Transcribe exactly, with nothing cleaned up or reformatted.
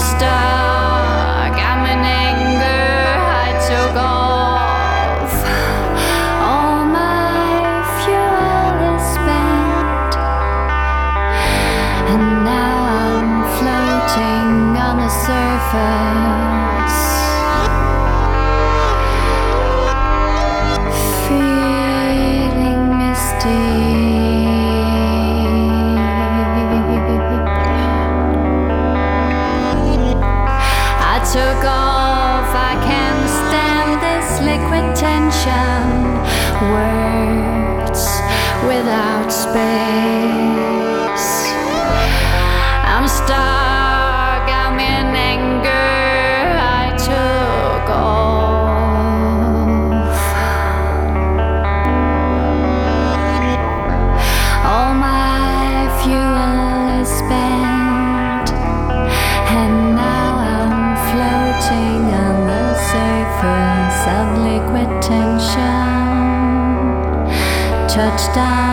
stuck, I'm in anger, I took off. All my fuel is spent, and now I'm floating on the surface, feeling misty. Took off, I can't stand this liquid tension. Words without space. I'm stuck, I'm in anger, I took off. All my fuel is spent, and now floating on the surface of liquid tension. Touchdown.